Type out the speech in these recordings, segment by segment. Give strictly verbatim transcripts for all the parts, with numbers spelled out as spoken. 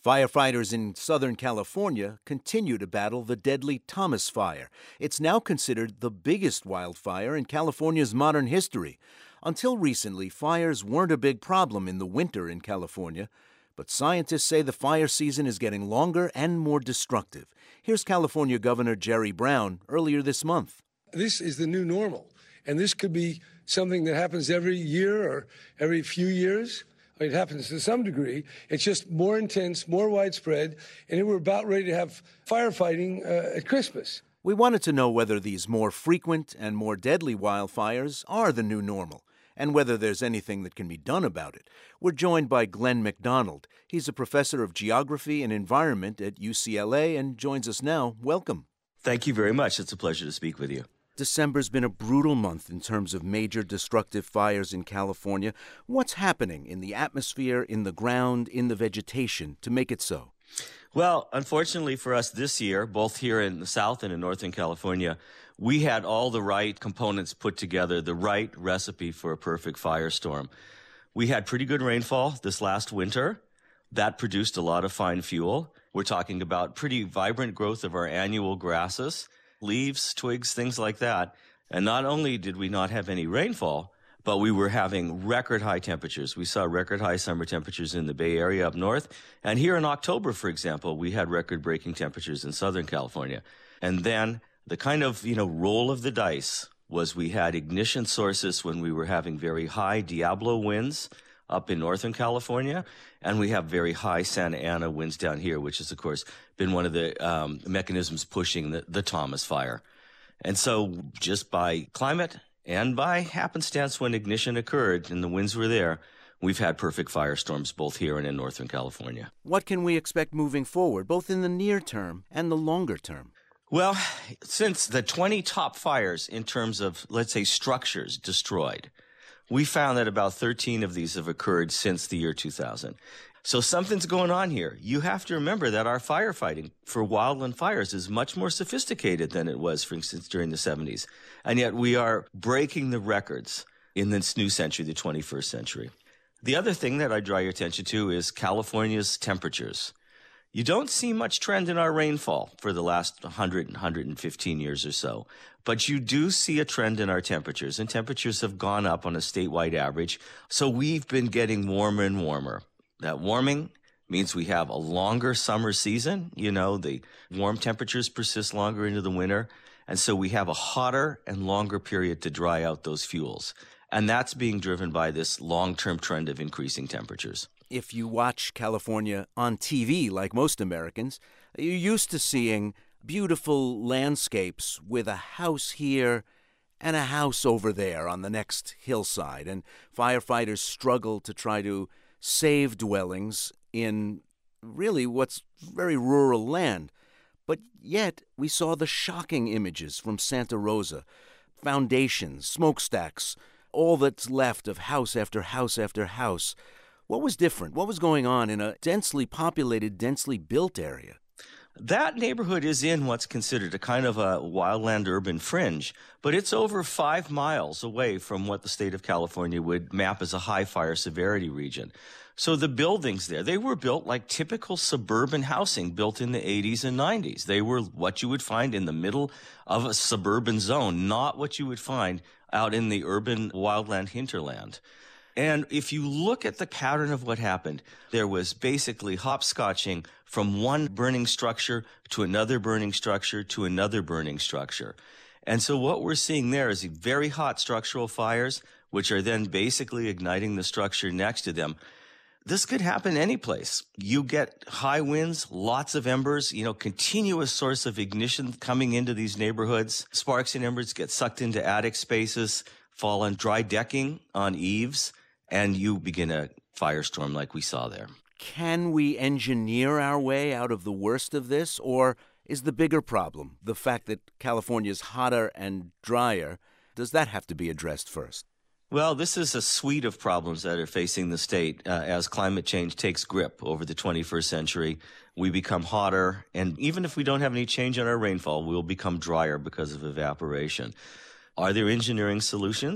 Firefighters in Southern California continue to battle the deadly Thomas Fire. It's now considered the biggest wildfire in California's modern history. Until recently, fires weren't a big problem in the winter in California, but scientists say the fire season is getting longer and more destructive. Here's California Governor Jerry Brown earlier this month. This is the new normal, and this could be something that happens every year or every few years. It happens to some degree. It's just more intense, more widespread, and we're about ready to have firefighting uh, at Christmas. We wanted to know whether these more frequent and more deadly wildfires are the new normal, and whether there's anything that can be done about it. We're joined by Glenn McDonald. He's a professor of geography and environment at U C L A and joins us now. Welcome. Thank you very much. It's a pleasure to speak with you. December's been a brutal month in terms of major destructive fires in California. What's happening in the atmosphere, in the ground, in the vegetation to make it so? Well, unfortunately for us this year, both here in the South and in Northern California, we had all the right components put together, the right recipe for a perfect firestorm. We had pretty good rainfall this last winter. That produced a lot of fine fuel. We're talking about pretty vibrant growth of our annual grasses, leaves, twigs, things like that. And not only did we not have any rainfall, but we were having record high temperatures. We saw record high summer temperatures in the Bay Area up north. And here in October, for example, we had record breaking temperatures in Southern California. And then the kind of, you know, roll of the dice was we had ignition sources when we were having very high Diablo winds up in Northern California, and we have very high Santa Ana winds down here, which has, of course, been one of the um, mechanisms pushing the, the Thomas Fire. And so just by climate and by happenstance when ignition occurred and the winds were there, we've had perfect firestorms both here and in Northern California. What can we expect moving forward, both in the near term and the longer term? Well, since the twenty top fires in terms of, let's say, structures destroyed, we found that about thirteen of these have occurred since the year two thousand. So something's going on here. You have to remember that our firefighting for wildland fires is much more sophisticated than it was, for instance, during the seventies. And yet we are breaking the records in this new century, the twenty-first century. The other thing that I draw your attention to is California's temperatures. You don't see much trend in our rainfall for the last one hundred, one hundred fifteen years or so, but you do see a trend in our temperatures, and temperatures have gone up on a statewide average. So we've been getting warmer and warmer. That warming means we have a longer summer season. You know, the warm temperatures persist longer into the winter, and so we have a hotter and longer period to dry out those fuels. And that's being driven by this long-term trend of increasing temperatures. If you watch California on T V, like most Americans, you're used to seeing beautiful landscapes with a house here and a house over there on the next hillside. And firefighters struggle to try to save dwellings in really what's very rural land. But yet, we saw the shocking images from Santa Rosa, foundations, smokestacks, all that's left of house after house after house. What was different? What was going on in a densely populated, densely built area? That neighborhood is in what's considered a kind of a wildland urban fringe, but it's over five miles away from what the state of California would map as a high fire severity region. So the buildings there, they were built like typical suburban housing built in the eighties and nineties. They were what you would find in the middle of a suburban zone, not what you would find out in the urban wildland hinterland. And if you look at the pattern of what happened, there was basically hopscotching from one burning structure to another burning structure to another burning structure. And so what we're seeing there is very hot structural fires, which are then basically igniting the structure next to them. This could happen any place. You get high winds, lots of embers, you know, continuous source of ignition coming into these neighborhoods. Sparks and embers get sucked into attic spaces, fall on dry decking on eaves, and you begin a firestorm like we saw there. Can we engineer our way out of the worst of this, or is the bigger problem the fact that California is hotter and drier? Does that have to be addressed first? Well, this is a suite of problems that are facing the state uh, as climate change takes grip over the twenty-first century. We become hotter, and even if we don't have any change in our rainfall, we'll become drier because of evaporation. Are there engineering solutions?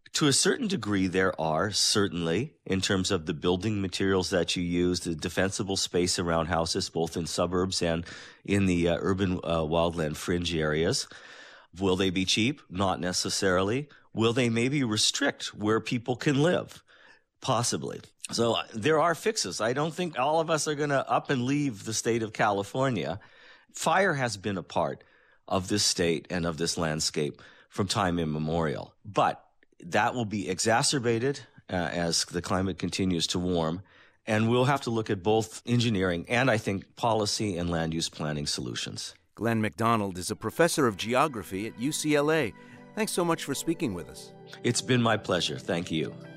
To a certain degree, there are, certainly, in terms of the building materials that you use, the defensible space around houses, both in suburbs and in the uh, urban uh, wildland fringe areas. Will they be cheap? Not necessarily. Will they maybe restrict where people can live? Possibly. So uh, there are fixes. I don't think all of us are going to up and leave the state of California. Fire has been a part of this state and of this landscape from time immemorial. But that will be exacerbated uh, as the climate continues to warm, and we'll have to look at both engineering and, I think, policy and land use planning solutions. Glenn McDonald is a professor of geography at U C L A. Thanks so much for speaking with us. It's been my pleasure. Thank you.